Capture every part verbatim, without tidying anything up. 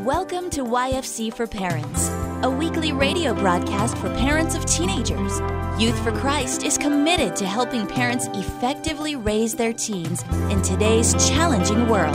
Welcome to Y F C for Parents, a weekly radio broadcast for parents of teenagers. Youth for Christ is committed to helping parents effectively raise their teens in today's challenging world.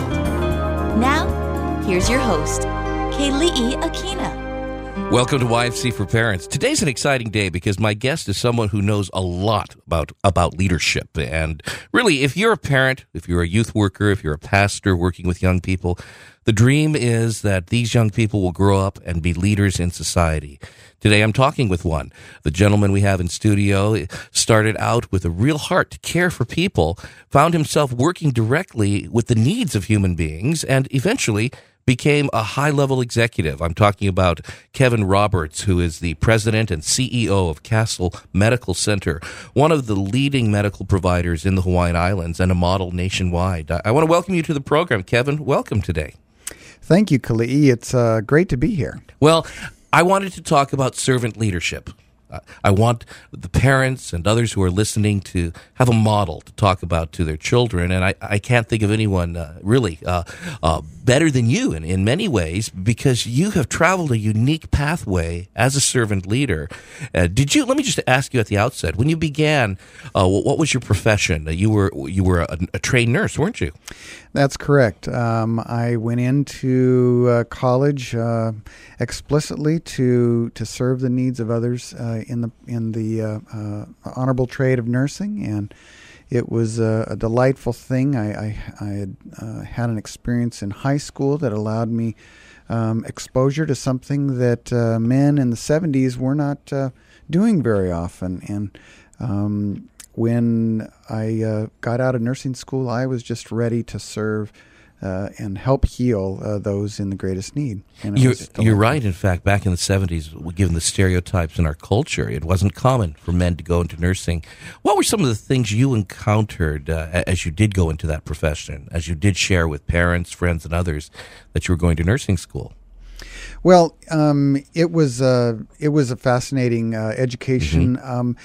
Now, here's your host, Kaylee Aquina. Welcome to Y F C for Parents. Today's an exciting day because my guest is someone who knows a lot about, about leadership. And really, if you're a parent, if you're a youth worker, if you're a pastor working with young people, the dream is that these young people will grow up and be leaders in society. Today I'm talking with one. The gentleman we have in studio started out with a real heart to care for people, found himself working directly with the needs of human beings, and eventually became a high-level executive. I'm talking about Kevin Roberts, who is the president and C E O of Castle Medical Center, one of the leading medical providers in the Hawaiian Islands and a model nationwide. I want to welcome you to the program. Kevin, welcome today. Thank you, Kali'i. It's uh, great to be here. Well, I wanted to talk about servant leadership. Uh, I want the parents and others who are listening to have a model to talk about to their children, and I, I can't think of anyone uh, really uh, uh, better than you in, in many ways, because you have traveled a unique pathway as a servant leader. Uh, did you? Let me just ask you at the outset, when you began, uh, what, what was your profession? You were you were a, a trained nurse, weren't you? That's correct. Um, I went into uh, college uh, explicitly to to serve the needs of others uh, in the in the uh, uh, honorable trade of nursing, and it was a, a delightful thing. I, I, I had uh, had an experience in high school that allowed me um, exposure to something that uh, men in the seventies were not uh, doing very often, and um, when I uh, got out of nursing school, I was just ready to serve uh, and help heal uh, those in the greatest need. And you're you're right. In fact, back in the seventies, given the stereotypes in our culture, it wasn't common for men to go into nursing. What were some of the things you encountered uh, as you did go into that profession, as you did share with parents, friends, and others that you were going to nursing school? Well, um, it was uh, it was a fascinating uh, education. Mm-hmm. Um,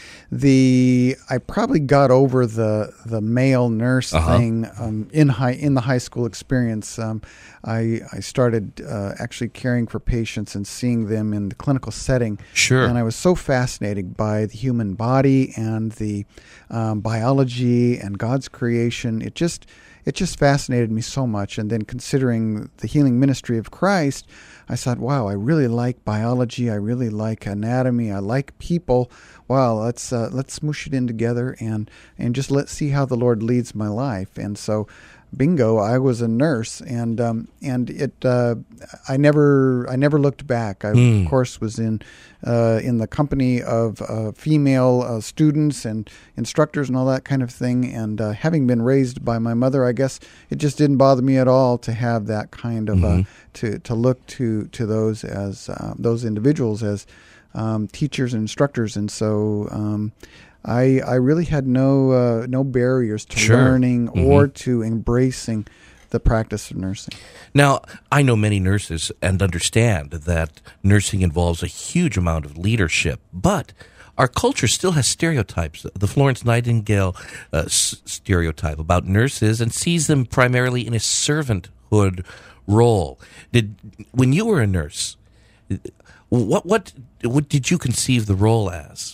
the I probably got over the the male nurse uh-huh. thing um, in high in the high school experience. Um, I I started uh, actually caring for patients and seeing them in the clinical setting. Sure. And I was so fascinated by the human body and the um, biology and God's creation. It just it just fascinated me so much. And then considering the healing ministry of Christ, I thought, wow, I really like biology. I really like anatomy. I like people. Wow, let's uh, let's smoosh it in together and and just let's see how the Lord leads my life. And so, bingo, I was a nurse, and um, and it uh, I never I never looked back. I mm. of course was in uh, in the company of uh, female uh, students and instructors and all that kind of thing. And uh, having been raised by my mother, I guess it just didn't bother me at all to have that kind of mm-hmm. uh, to to look to to those as uh, those individuals as um, teachers and instructors. And so um, I I really had no uh, no barriers to sure. learning mm-hmm. or to embracing the practice of nursing. Now, I know many nurses and understand that nursing involves a huge amount of leadership, but our culture still has stereotypes. The Florence Nightingale uh, s- stereotype about nurses, and sees them primarily in a servanthood role. Did when you were a nurse, what what what did you conceive the role as?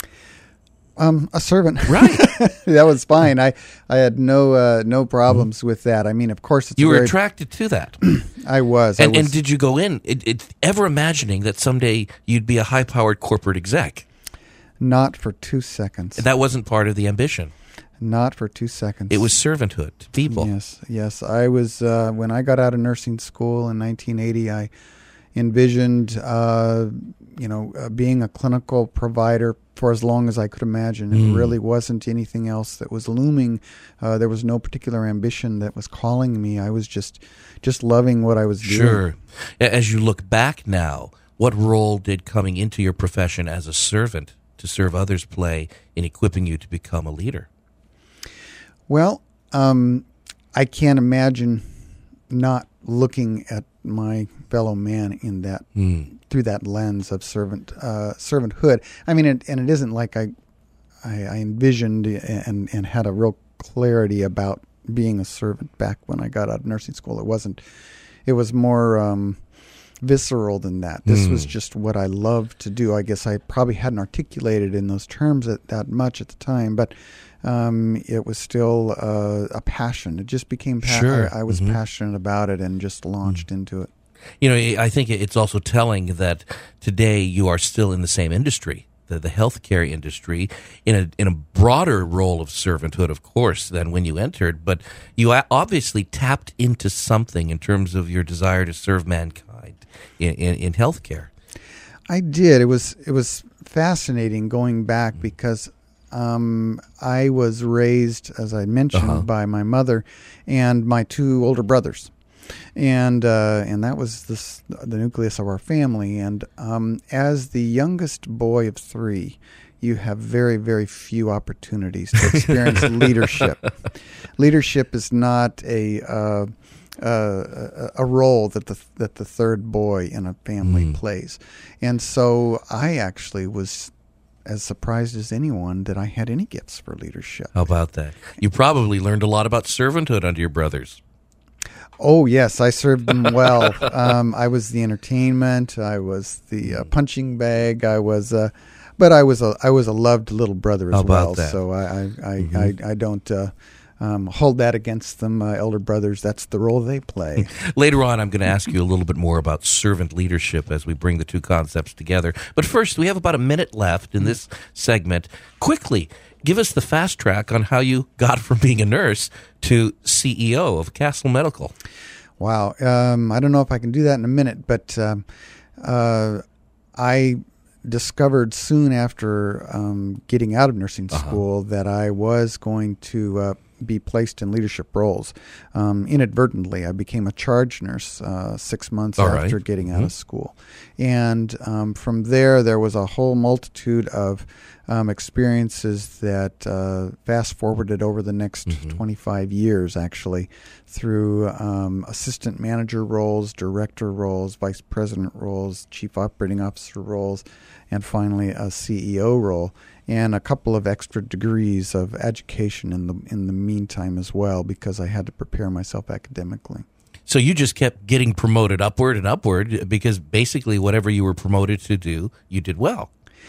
Um, a servant, right? That was fine. I, I had no uh, no problems mm-hmm. with that. I mean, of course, it's you were very... attracted to that. I was. And, I was. and did you go in it, it, ever imagining that someday you'd be a high-powered corporate exec? Not for two seconds. That wasn't part of the ambition. Not for two seconds. It was servanthood to people. Yes, yes. I was uh, when I got out of nursing school in nineteen eighty. I envisioned, uh, you know, uh, being a clinical provider for as long as I could imagine. Mm. It really wasn't anything else that was looming. Uh, there was no particular ambition that was calling me. I was just, just loving what I was doing. Sure. As you look back now, what role did coming into your profession as a servant to serve others play in equipping you to become a leader? Well, um, I can't imagine not looking at my fellow man in that mm. through that lens of servant uh, servanthood. I mean, it, and it isn't like I, I I envisioned and and had a real clarity about being a servant back when I got out of nursing school. It wasn't. It was more. Um, visceral than that. This Mm. was just what I loved to do. I guess I probably hadn't articulated in those terms that, that much at the time, but um, it was still uh, a passion. It just became pa- Sure. I, I was Mhm. passionate about it and just launched Mm. into it. You know, I think it's also telling that today you are still in the same industry, the, the healthcare industry, in a in a broader role of servanthood, of course, than when you entered. But you a- obviously tapped into something in terms of your desire to serve mankind in, in, in healthcare. I did. It was it was fascinating going back because um, I was raised, as I mentioned, Uh-huh. by my mother and my two older brothers. And uh, and that was this, the nucleus of our family. And um, as the youngest boy of three, you have very, very few opportunities to experience leadership. Leadership is not a uh, uh, a role that the that the third boy in a family Mm. plays. And so I actually was as surprised as anyone that I had any gifts for leadership. How about that? You probably learned a lot about servanthood under your brothers. Oh, yes, I served them well. um, I was the entertainment. I was the uh, punching bag. I was, uh, but I was a I was a loved little brother as How about well. that? So I I, I, Mhm. I, I don't uh, um, hold that against them. Uh, elder brothers, that's the role they play. Later on, I'm going to ask you a little bit more about servant leadership as we bring the two concepts together. But first, we have about a minute left in this segment. Quickly, give us the fast track on how you got from being a nurse to C E O of Castle Medical. Wow. Um, I don't know if I can do that in a minute, but um, uh, I discovered soon after um, getting out of nursing Uh-huh. school that I was going to uh, be placed in leadership roles. Um, inadvertently, I became a charge nurse uh, six months All after right. getting out Mhm. of school. And um, from there, there was a whole multitude of um, experiences that uh, fast forwarded over the next Mhm. twenty-five years, actually, through um, assistant manager roles, director roles, vice president roles, chief operating officer roles, and finally a C E O role, and a couple of extra degrees of education in the in the meantime as well, because I had to prepare myself academically. So you just kept getting promoted upward and upward because basically whatever you were promoted to do, you did well.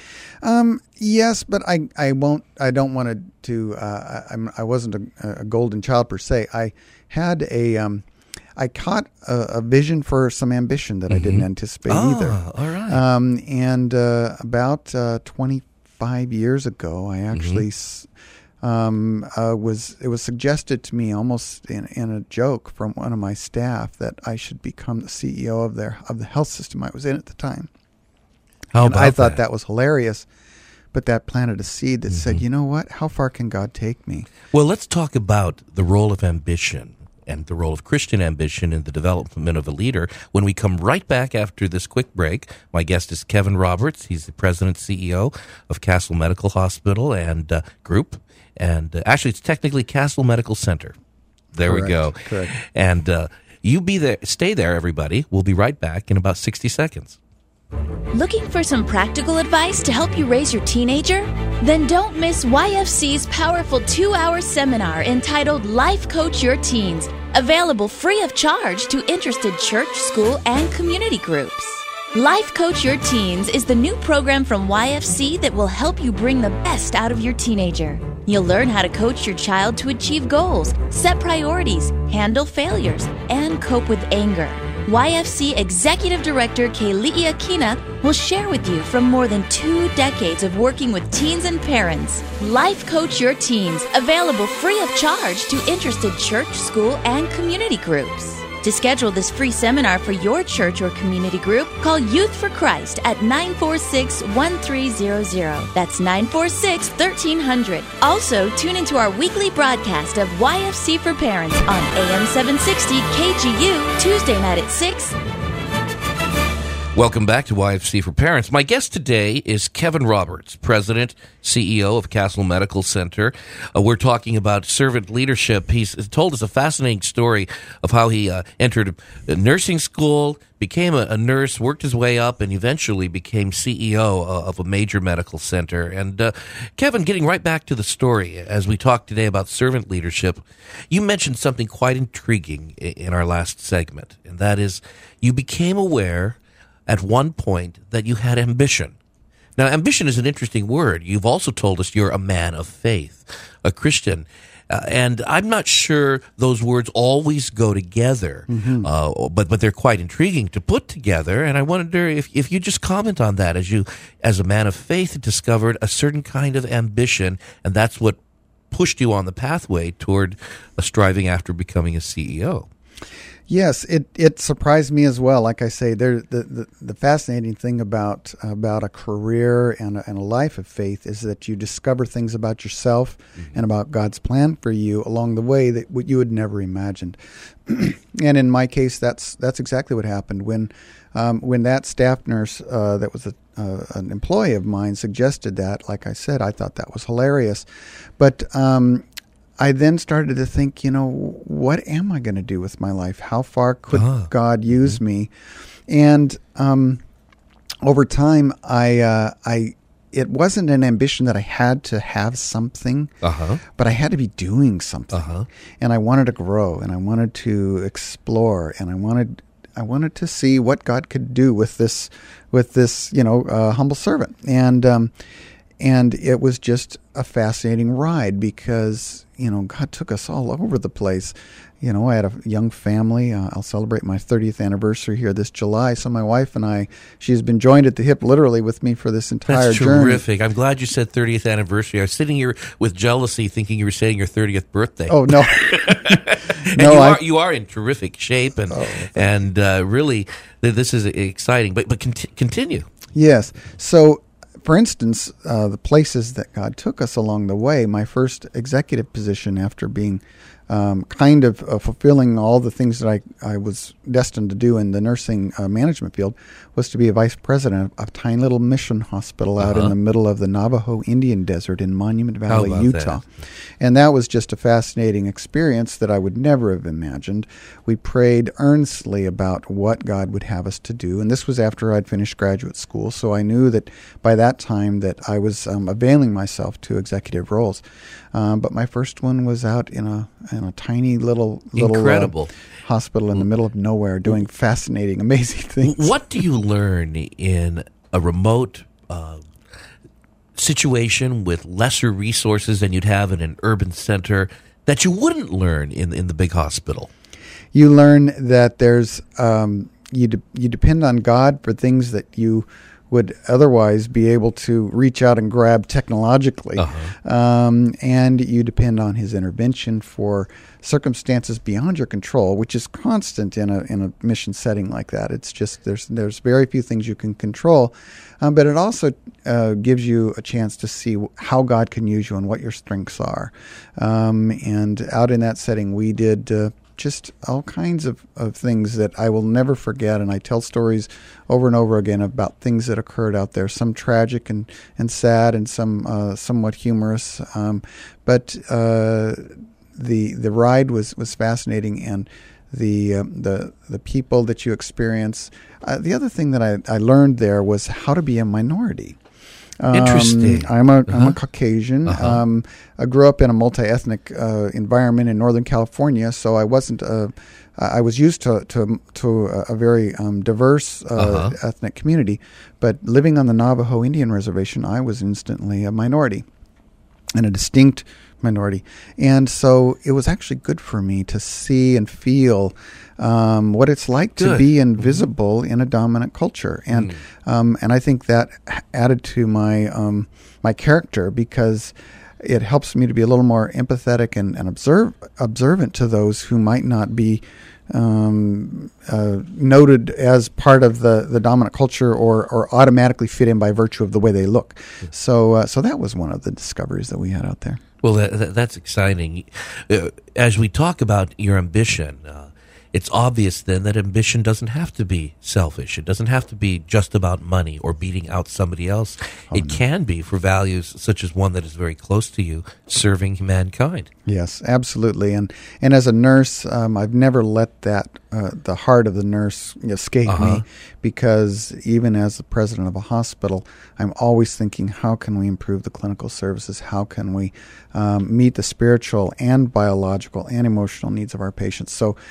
Um, yes, but I, I won't. I don't want to. to uh, I, I'm, I wasn't a, a golden child per se. I had a. Um, I caught a, a vision for some ambition that I didn't anticipate Ah, either. all right. Um, and uh, about uh, twenty-five years ago, I actually s um, uh, was. It was suggested to me almost in, in a joke from one of my staff that I should become the C E O of their of the health system I was in at the time. How And about I thought that? that was hilarious, but that planted a seed that said, Mm-hmm. you know what? How far can God take me? Well, let's talk about the role of ambition and the role of Christian ambition in the development of a leader when we come right back after this quick break. My guest is Kevin Roberts. He's the president C E O of Castle Medical Hospital and uh, Group. And uh, actually, it's technically Castle Medical Center. There we Correct, go. correct. And uh, you be there. Stay there, everybody. We'll be right back in about sixty seconds. Looking for some practical advice to help you raise your teenager? Then don't miss Y F C's powerful two-hour seminar entitled Life Coach Your Teens, available free of charge to interested church, school, and community groups. Life Coach Your Teens is the new program from Y F C that will help you bring the best out of your teenager. You'll learn how to coach your child to achieve goals, set priorities, handle failures, and cope with anger. Y F C Executive Director Kaylee Akina will share with you from more than two decades of working with teens and parents. Life Coach Your Teens, available free of charge to interested church, school, and community groups. To schedule this free seminar for your church or community group, call Youth for Christ at nine four six, one three zero zero. That's nine four six, one three zero zero. Also, tune into our weekly broadcast of Y F C for Parents on A M seven sixty K G U, Tuesday night at six. Welcome back to Y F C for Parents. My guest today is Kevin Roberts, President, C E O of Castle Medical Center. Uh, we're talking about servant leadership. He's told us a fascinating story of how he uh, entered a nursing school, became a, a nurse, worked his way up, and eventually became C E O uh, of a major medical center. And uh, Kevin, getting right back to the story, as we talk today about servant leadership, you mentioned something quite intriguing in our last segment, and that is you became aware at one point that you had ambition. Now, ambition is an interesting word. You've also told us you're a man of faith, a Christian. Uh, and I'm not sure those words always go together, mm-hmm. uh, but but they're quite intriguing to put together. And I wonder if, if you just comment on that as you, as a man of faith, discovered a certain kind of ambition, and that's what pushed you on the pathway toward uh, striving after becoming a C E O. Yes, it, it surprised me as well. Like I say, there the, the, the fascinating thing about about a career and a, and a life of faith is that you discover things about yourself mm-hmm. and about God's plan for you along the way that what you had never imagined. And in my case, that's that's exactly what happened when um, when that staff nurse uh, that was a, uh, an employee of mine suggested that. Like I said, I thought that was hilarious, but. Um, I then started to think, you know, what am I going to do with my life? How far could uh-huh. God use mm-hmm. me? And um, over time, I, uh, I, it wasn't an ambition that I had to have something, uh-huh. but I had to be doing something. Uh-huh. And I wanted to grow, and I wanted to explore, and I wanted, I wanted to see what God could do with this, with this, you know, uh, humble servant. And um, and it was just a fascinating ride because, you know, God took us all over the place. You know, I had a young family. Uh, I'll celebrate my thirtieth anniversary here this July. So my wife and I, she's been joined at the hip literally with me for this entire That's journey. Terrific. I'm glad you said thirtieth anniversary. I was sitting here with jealousy thinking you were saying your thirtieth birthday. Oh, no. and no, you, I, are, you are in terrific shape, and oh, and uh, really, this is exciting. But, but conti- continue. Yes. So, for instance, uh, the places that God took us along the way, my first executive position after being um, kind of uh, fulfilling all the things that I, I was destined to do in the nursing uh, management field was to be a vice president of a tiny little mission hospital out uh-huh. in the middle of the Navajo Indian Desert in Monument Valley, Utah. That? And that was just a fascinating experience that I would never have imagined. We prayed earnestly about what God would have us to do, and this was after I'd finished graduate school, so I knew that by that time that I was um, availing myself to executive roles. Um, but my first one was out in a in a tiny little little Incredible. Uh, hospital in the middle of nowhere doing fascinating, amazing things. What do you learn in a remote uh, situation with lesser resources than you'd have in an urban center that you wouldn't learn in in the big hospital? You learn that there's um, you de- you depend on God for things that you would otherwise be able to reach out and grab technologically. Uh-huh. Um, and you depend on his intervention for circumstances beyond your control, which is constant in a in a mission setting like that. It's just there's there's very few things you can control, um, but it also uh, gives you a chance to see how God can use you and what your strengths are. Um, and out in that setting, we did uh, just all kinds of, of things that I will never forget, and I tell stories over and over again about things that occurred out there, some tragic and, and sad and some uh, somewhat humorous, um, but uh, the the ride was, was fascinating, and the uh, the the people that you experience. Uh, the other thing that I, I learned there was how to be a minority. Interesting. Um, I'm a uh-huh. I'm a Caucasian. Uh-huh. Um, I grew up in a multi-ethnic uh, environment in Northern California, so I wasn't. Uh, I was used to to to a, a very um, diverse uh, uh-huh. ethnic community, but living on the Navajo Indian Reservation, I was instantly a minority, and a distinct minority, and so it was actually good for me to see and feel um, what it's like good. to be invisible mm-hmm. in a dominant culture, and mm. um, and I think that added to my um, my character because it helps me to be a little more empathetic and, and observe observant to those who might not be um, uh, noted as part of the, the dominant culture or, or automatically fit in by virtue of the way they look. Mm. So uh, so that was one of the discoveries that we had out there. Well, that, that, that's exciting. Uh, as we talk about your ambition, uh, it's obvious then that ambition doesn't have to be selfish. It doesn't have to be just about money or beating out somebody else. Oh, it no. can be for values such as one that is very close to you, serving mankind. Yes, absolutely. And and as a nurse, um, I've never let that uh, the heart of the nurse escape uh-huh. me, because even as the president of a hospital, I'm always thinking, how can we improve the clinical services? How can we um, meet the spiritual and biological and emotional needs of our patients? So, so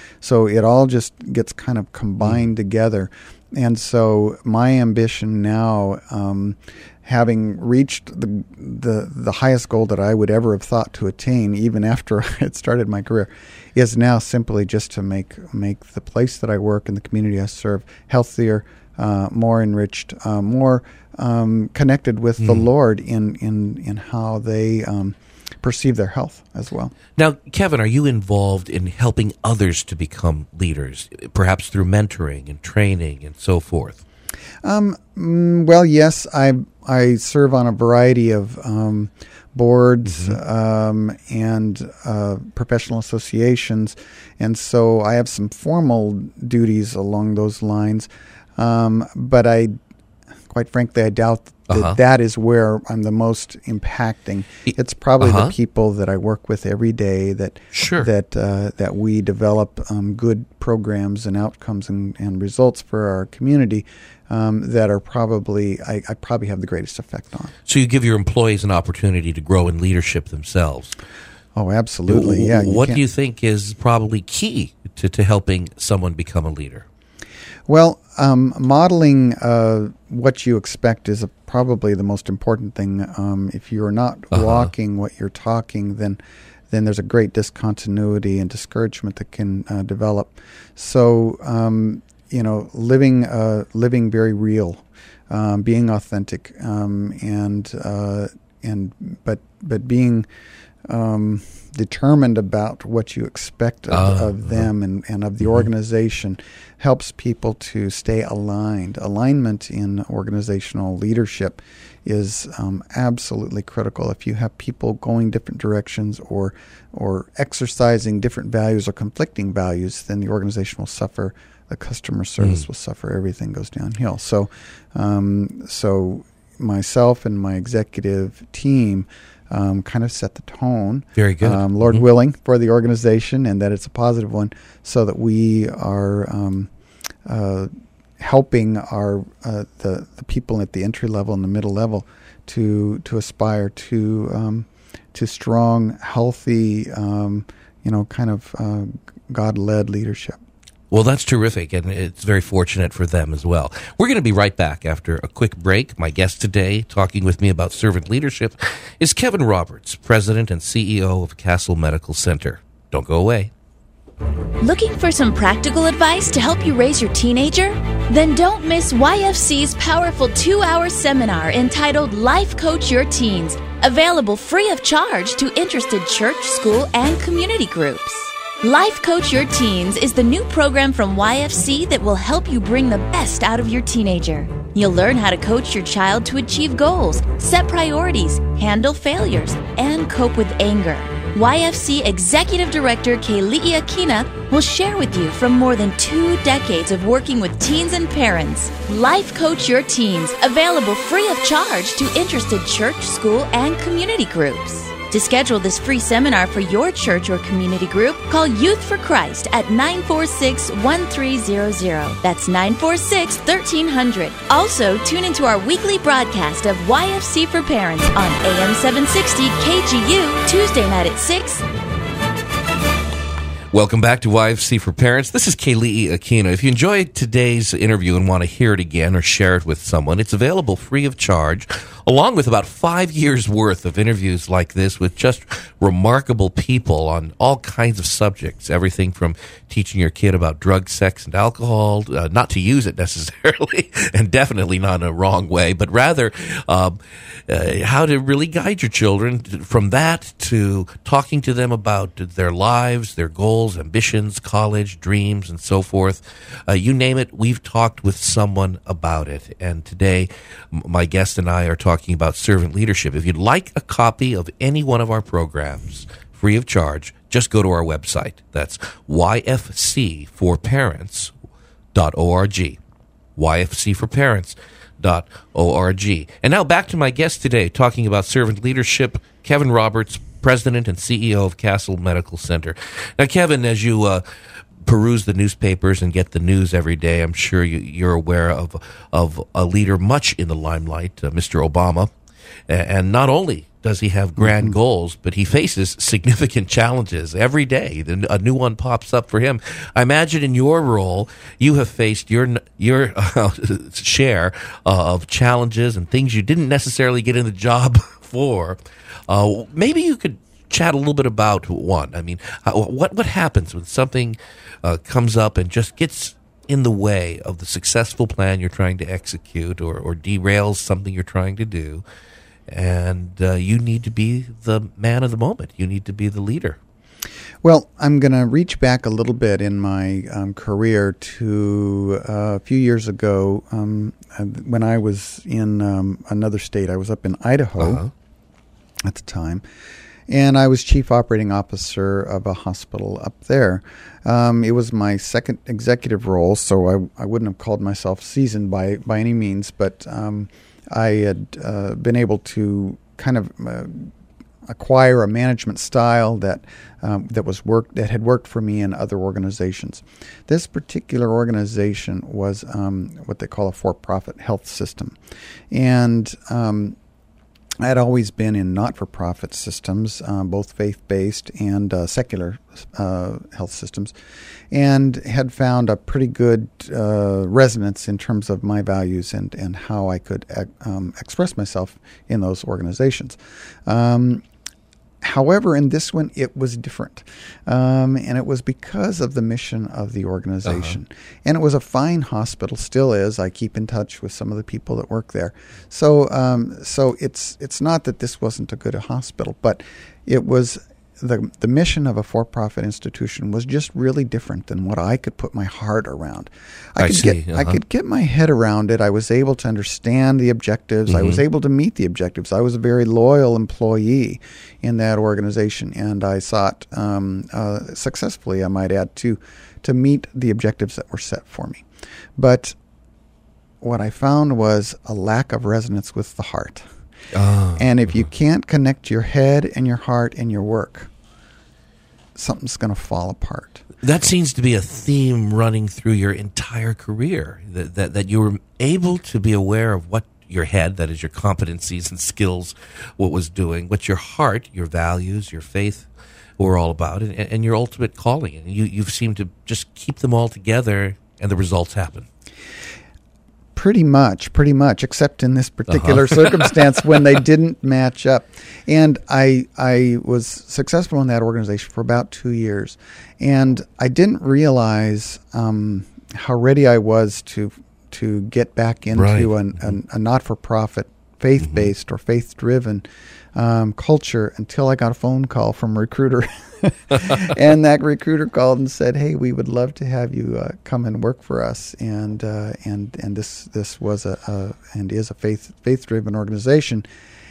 it all just gets kind of combined mm. together. And so my ambition now, um, having reached the, the the highest goal that I would ever have thought to attain, even after I had started my career, is now simply just to make make the place that I work and the community I serve healthier, uh, more enriched, uh, more um, connected with mm. the Lord in in in how they um, perceive their health as well. Now, Kevin, are you involved in helping others to become leaders, perhaps through mentoring and training and so forth? Um, well, yes, I I serve on a variety of um, boards mm-hmm. um, and uh, professional associations, and so I have some formal duties along those lines. Um, but I, quite frankly, I doubt that uh-huh. that is where I'm the most impacting. It's probably uh-huh. the people that I work with every day that sure. that uh, that we develop um, good programs and outcomes and, and results for our community. Um, that are probably, I, I probably have the greatest effect on. So you give your employees an opportunity to grow in leadership themselves. Oh, absolutely, yeah. What do you think is probably key to, to helping someone become a leader? Well, um, modeling uh, what you expect is a, probably the most important thing. Um, if you're not uh-huh. walking what you're talking, then then there's a great discontinuity and discouragement that can uh, develop. So, um, you know, living uh, living very real, um, being authentic, um, and uh, and but but being um, determined about what you expect of, uh, of them and, and of the mm-hmm. organization helps people to stay aligned. Alignment in organizational leadership is um, absolutely critical. If you have people going different directions or or exercising different values or conflicting values, then the organization will suffer. The customer service mm. will suffer. Everything goes downhill. So, um, so myself and my executive team um, kind of set the tone. Very good. Um, Lord mm-hmm. willing, for the organization, and that it's a positive one, so that we are um, uh, helping our uh, the the people at the entry level and the middle level to to aspire to um, to strong, healthy, um, you know, kind of uh, God-led leadership. Well, that's terrific, and it's very fortunate for them as well. We're going to be right back after a quick break. My guest today, talking with me about servant leadership, is Kevin Roberts, President and C E O of Castle Medical Center. Don't go away. Looking for some practical advice to help you raise your teenager? Then don't miss Y F C's powerful two-hour seminar entitled Life Coach Your Teens, available free of charge to interested church, school, and community groups. Life Coach Your Teens is the new program from Y F C that will help you bring the best out of your teenager. You'll learn how to coach your child to achieve goals, set priorities, handle failures, and cope with anger. Y F C Executive Director Kaylee Akina will share with you from more than two decades of working with teens and parents. Life Coach Your Teens, available free of charge to interested church, school, and community groups. To schedule this free seminar for your church or community group, call Youth for Christ at nine four six, one three zero zero. That's nine four six, one three zero zero. Also, tune into our weekly broadcast of Y F C for Parents on A M seven sixty K G U, Tuesday night at six. Welcome back to Y F C for Parents. This is Kaylee Akina. If you enjoyed today's interview and want to hear it again or share it with someone, it's available free of charge, along with about five years' worth of interviews like this with just remarkable people on all kinds of subjects, everything from teaching your kid about drugs, sex, and alcohol, uh, not to use it necessarily, and definitely not in a wrong way, but rather uh, uh, how to really guide your children from that to talking to them about their lives, their goals, ambitions, college, dreams, and so forth. Uh, you name it, we've talked with someone about it. And today, m- my guest and I are talking about servant leadership. If you'd like a copy of any one of our programs, free of charge, just go to our website. That's Y F C for parents dot org. Y F C for parents dot org. And now back to my guest today, talking about servant leadership, Kevin Roberts, President and C E O of Castle Medical Center. Now, Kevin, as you uh, peruse the newspapers and get the news every day, I'm sure you, you're aware of of a leader much in the limelight, uh, Mister Obama. And not only does he have grand mm-hmm. goals, but he faces significant challenges every day. A new one pops up for him. I imagine in your role, you have faced your your uh, share uh, of challenges and things you didn't necessarily get in the job for. Uh, maybe you could chat a little bit about one. I mean, how, what what happens when something uh, comes up and just gets in the way of the successful plan you're trying to execute, or, or derails something you're trying to do? And uh, you need to be the man of the moment. You need to be the leader. Well, I'm going to reach back a little bit in my um, career to uh, a few years ago um, when I was in um, another state. I was up in Idaho uh-huh. at the time, and I was chief operating officer of a hospital up there. Um, it was my second executive role, so I, I wouldn't have called myself seasoned by, by any means, but um, I had uh, been able to kind of uh, acquire a management style that um, that was work that had worked for me in other organizations. This particular organization was um, what they call a for-profit health system, and um, I had always been in not-for-profit systems, um, both faith-based and uh, secular uh, health systems, and had found a pretty good uh, resonance in terms of my values and, and how I could um, express myself in those organizations. Um, However, in this one, it was different, um, and it was because of the mission of the organization. Uh-huh. And it was a fine hospital, still is. I keep in touch with some of the people that work there. So, um, so it's it's not that this wasn't a good hospital, but it was the the mission of a for-profit institution was just really different than what I could put my heart around. I, I could see. get Uh-huh. I could get my head around it. I was able to understand the objectives. Mm-hmm. I was able to meet the objectives. I was a very loyal employee in that organization, and I sought um, uh, successfully, I might add, to to meet the objectives that were set for me. But what I found was a lack of resonance with the heart. Oh. And if you can't connect your head and your heart and your work, something's going to fall apart. That seems to be a theme running through your entire career, that, that that you were able to be aware of what your head, that is your competencies and skills, what was doing, what your heart, your values, your faith were all about, and, and your ultimate calling. And you, you've seemed to just keep them all together, and the results happen. Pretty much, pretty much, except in this particular uh-huh. circumstance when they didn't match up. And I I was successful in that organization for about two years. And I didn't realize um, how ready I was to to get back into right. an, an, a not-for-profit, faith-based mm-hmm. or faith-driven um, culture until I got a phone call from a recruiter. And that recruiter called and said, "Hey, we would love to have you uh, come and work for us." And uh, and and this this was a, a and is a faith faith driven organization.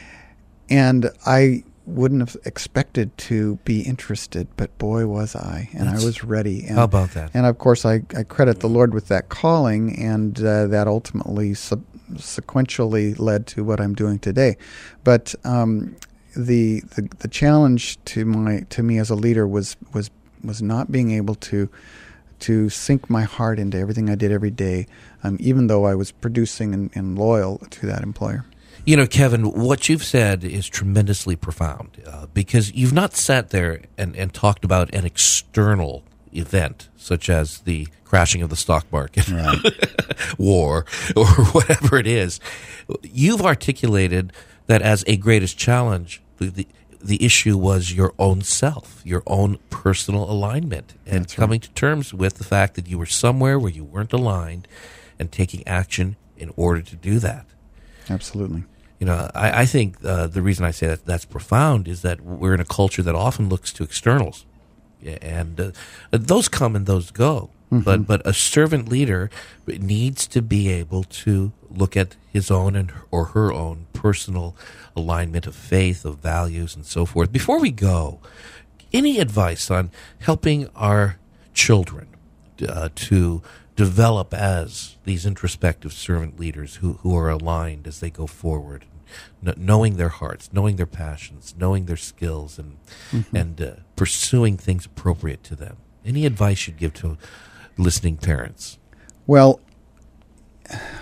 And I wouldn't have expected to be interested, but boy was I, and That's, I was ready. And, how about that? And of course, I, I credit the Lord with that calling, and uh, that ultimately sub- sequentially led to what I'm doing today. But um, The, the the challenge to my to me as a leader was was was not being able to to sink my heart into everything I did every day, um, even though I was producing and, and loyal to that employer. You know, Kevin, what you've said is tremendously profound uh, because you've not sat there and, and talked about an external event such as the crashing of the stock market, right. war, or whatever it is. You've articulated that as a greatest challenge, the, the issue was your own self, your own personal alignment, and That's coming right. to terms with the fact that you were somewhere where you weren't aligned and taking action in order to do that. Absolutely. You know, I, I think uh, the reason I say that that's profound is that we're in a culture that often looks to externals, and uh, those come and those go. Mm-hmm. But but a servant leader needs to be able to look at his own and or her own personal alignment of faith, of values, and so forth. Before we go, any advice on helping our children uh, to develop as these introspective servant leaders who, who are aligned as they go forward, n- knowing their hearts, knowing their passions, knowing their skills, and mm-hmm. and uh, pursuing things appropriate to them? Any advice you'd give to listening parents? Well,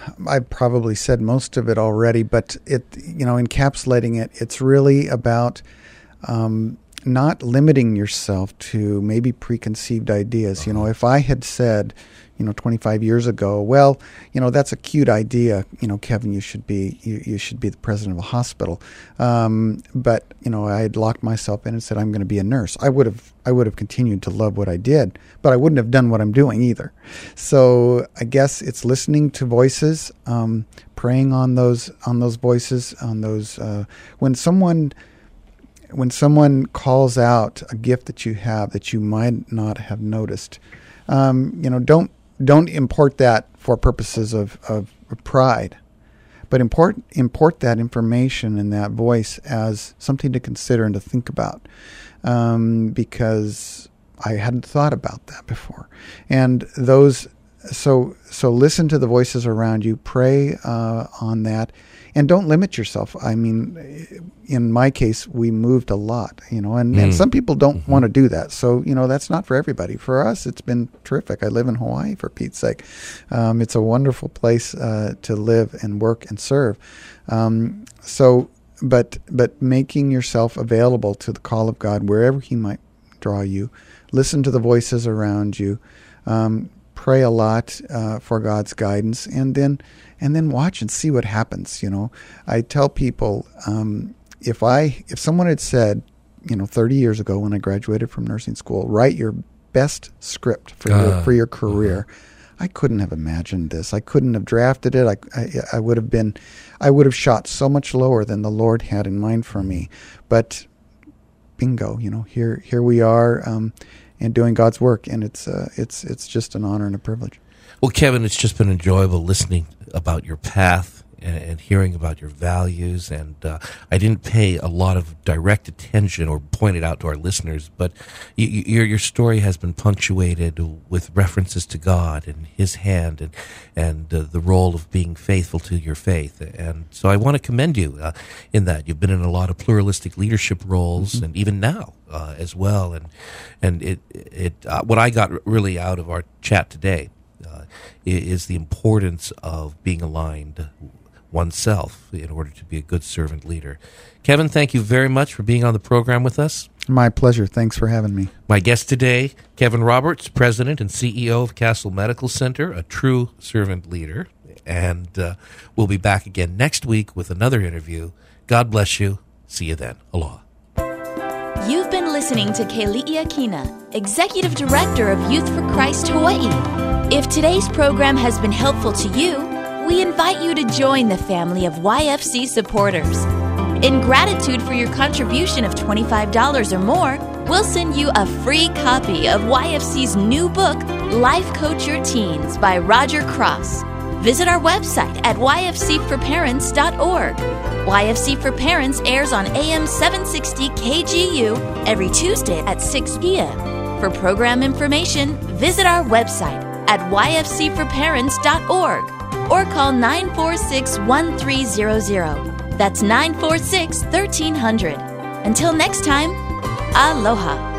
I probably said most of it already, but it, you know, encapsulating it, it's really about um, not limiting yourself to maybe preconceived ideas. Uh-huh. You know, if I had said, you know, twenty-five years ago, well, you know, that's a cute idea. You know, Kevin, you should be you, you should be the president of a hospital. Um, but you know, I had locked myself in and said I'm going to be a nurse. I would have I would have continued to love what I did, but I wouldn't have done what I'm doing either. So I guess it's listening to voices, um, praying on those on those voices, on those uh, when someone. When someone calls out a gift that you have that you might not have noticed, um, you know, don't don't import that for purposes of, of pride, but import import that information and that voice as something to consider and to think about, um, because I hadn't thought about that before. And those, so so listen to the voices around you, pray uh, on that. And don't limit yourself. I mean, in my case, we moved a lot, you know, and, mm. and some people don't mm-hmm. want to do that. So, you know, that's not for everybody. For us, it's been terrific. I live in Hawaii, for Pete's sake. Um, it's a wonderful place uh, to live and work and serve. Um, so, but but making yourself available to the call of God wherever He might draw you. Listen to the voices around you. Um, pray a lot uh, for God's guidance, and then and then watch and see what happens. You know, I tell people um, if I if someone had said, you know, thirty years ago when I graduated from nursing school, write your best script for uh, your for your career. Uh-huh. I couldn't have imagined this. I couldn't have drafted it. I, I I would have been, I would have shot so much lower than the Lord had in mind for me. But bingo, you know, here here we are. Um, and doing God's work, and it's uh, it's it's just an honor and a privilege. Well, Kevin, it's just been enjoyable listening about your path and, and hearing about your values, and uh, I didn't pay a lot of direct attention or point it out to our listeners, but you, you, your your story has been punctuated with references to God and His hand and and uh, the role of being faithful to your faith, and so I want to commend you uh, in that. You've been in a lot of pluralistic leadership roles, mm-hmm. and even now. Uh, as well, and and it it uh, what I got really out of our chat today uh, is the importance of being aligned oneself in order to be a good servant leader. Kevin, thank you very much for being on the program with us. My pleasure. Thanks for having me. My guest today, Kevin Roberts, President and C E O of Castle Medical Center, a true servant leader, and uh, we'll be back again next week with another interview. God bless you. See you then. Aloha. You've been listening to Keli'ia Kina, Executive Director of Youth for Christ Hawaii. If today's program has been helpful to you, we invite you to join the family of Y F C supporters. In gratitude for your contribution of twenty-five dollars or more, we'll send you a free copy of Y F C's new book, Life Coach Your Teens by Roger Cross. Visit our website at y f c for parents dot org. Y F C for Parents airs on A M seven sixty K G U every Tuesday at six p.m. For program information, visit our website at y f c for parents dot org or call nine four six, one three zero zero. That's nine four six, one three zero zero. Until next time, aloha.